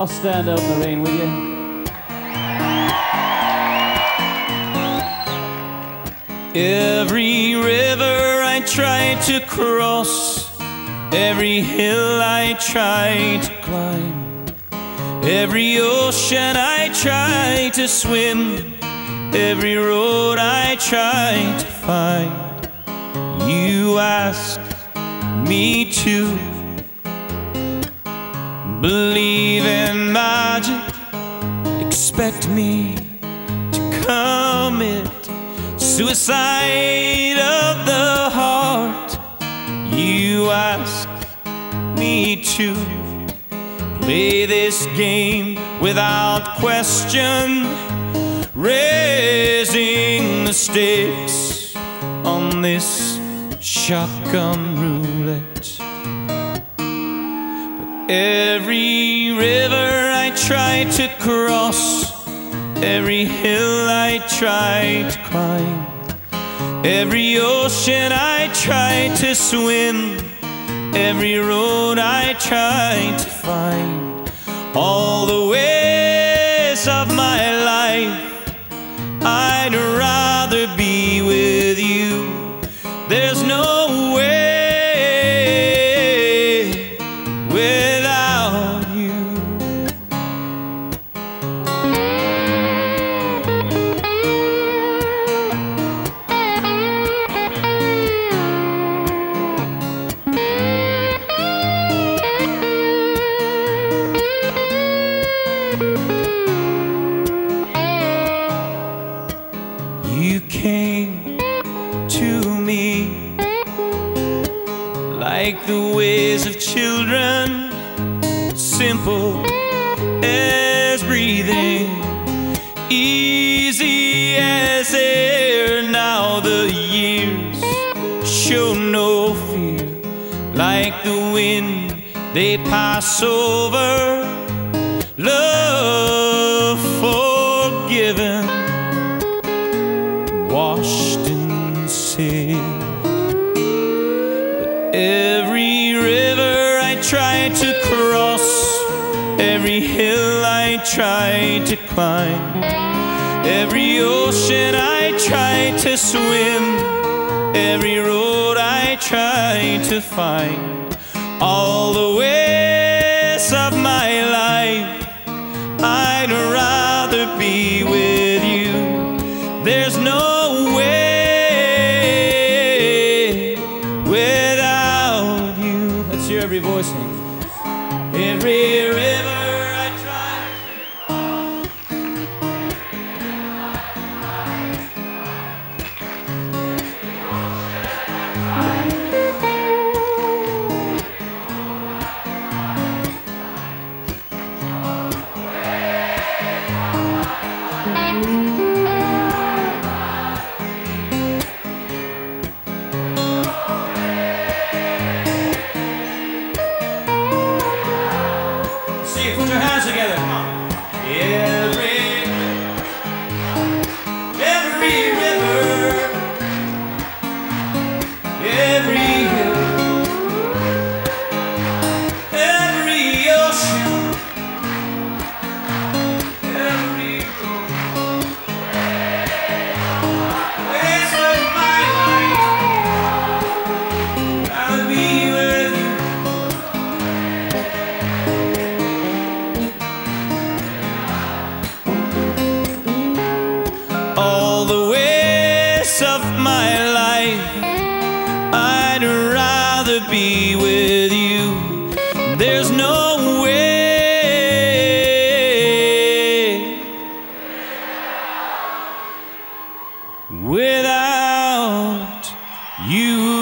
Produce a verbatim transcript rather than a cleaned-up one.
I'll stand out in the rain with you. Every river I try to cross, every hill I try to climb, every ocean I try to swim, every road I try to find. You ask me to believe in magic, expect me to commit suicide of the heart. You ask me to play this game without question, raising the stakes on this shotgun roulette. But every river I try to cross, every hill I try to climb, every ocean I try to swim, every road I try to find, all the ways of my life, I'd rather be with you. There's no way without you. You came to me like the ways of children, simple as breathing, easy as air. Now the years show no fear, like the wind they pass over. Love forgiven, washed and saved. But every river I try to cross, every hill I try to climb, every ocean I try to swim, every road I try to find, all the ways of my life, I'd rather be with you. There's no way without you. Let's hear every voice sing. Every river I try. See, put your hands together. Come on. Every, every river, every hill, every ocean, every road, ways of my life, I'll be with you. All the ways of my life, I'd rather be with you. There's no way without you.